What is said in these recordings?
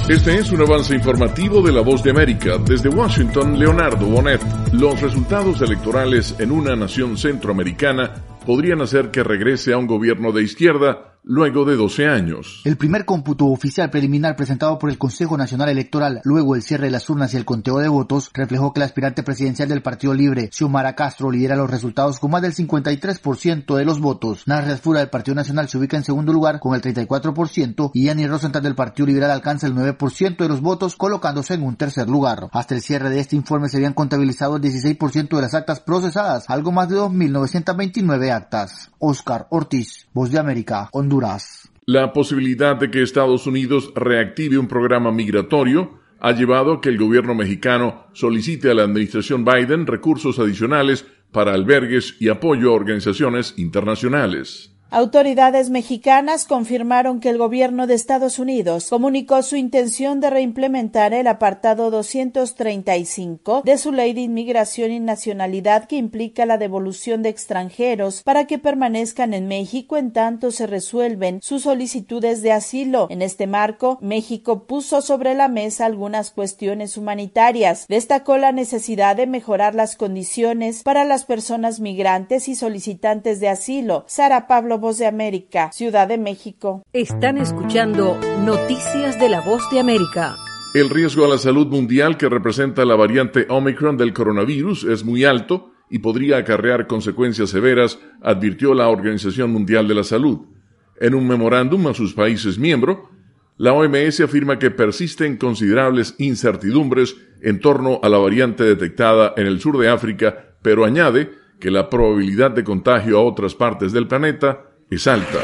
Este es un avance informativo de La Voz de América. Desde Washington, Leonardo Bonet. Los resultados electorales en una nación centroamericana podrían hacer que regrese a un gobierno de izquierda luego de 12 años. El primer cómputo oficial preliminar presentado por el Consejo Nacional Electoral luego del cierre de las urnas y el conteo de votos reflejó que el aspirante presidencial del Partido Libre, Xiomara Castro, lidera los resultados con más del 53% de los votos. Narres Fura del Partido Nacional se ubica en segundo lugar con el 34% y Yanni Rosenthal del Partido Liberal alcanza el 9% de los votos, colocándose en un tercer lugar. Hasta el cierre de este informe se habían contabilizado el 16% de las actas procesadas, algo más de 2.929 actas. Oscar Ortiz, Voz de América, Honduras. La posibilidad de que Estados Unidos reactive un programa migratorio ha llevado a que el gobierno mexicano solicite a la administración Biden recursos adicionales para albergues y apoyo a organizaciones internacionales. Autoridades mexicanas confirmaron que el gobierno de Estados Unidos comunicó su intención de reimplementar el apartado 235 de su Ley de Inmigración y Nacionalidad, que implica la devolución de extranjeros para que permanezcan en México en tanto se resuelven sus solicitudes de asilo. En este marco, México puso sobre la mesa algunas cuestiones humanitarias. Destacó la necesidad de mejorar las condiciones para las personas migrantes y solicitantes de asilo. Sara Pablo, Voz de América, Ciudad de México. Están escuchando Noticias de la Voz de América. El riesgo a la salud mundial que representa la variante Omicron del coronavirus es muy alto y podría acarrear consecuencias severas, advirtió la Organización Mundial de la Salud. En un memorándum a sus países miembros, la OMS afirma que persisten considerables incertidumbres en torno a la variante detectada en el sur de África, pero añade que la probabilidad de contagio a otras partes del planeta es alta.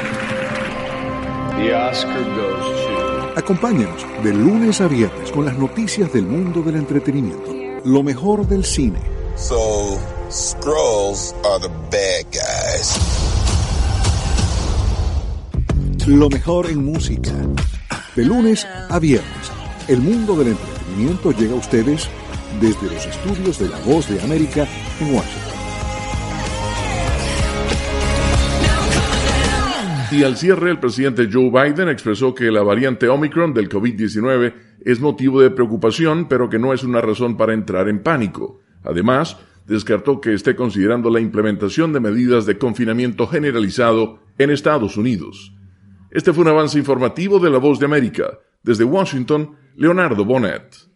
Acompáñanos de lunes a viernes con las noticias del mundo del entretenimiento. Lo mejor del cine. So, Skrulls are the bad guys. Lo mejor en música. De lunes a viernes, el mundo del entretenimiento llega a ustedes desde los estudios de La Voz de América en Washington. Y al cierre, el presidente Joe Biden expresó que la variante Omicron del COVID-19 es motivo de preocupación, pero que no es una razón para entrar en pánico. Además, descartó que esté considerando la implementación de medidas de confinamiento generalizado en Estados Unidos. Este fue un avance informativo de La Voz de América. Desde Washington, Leonardo Bonet.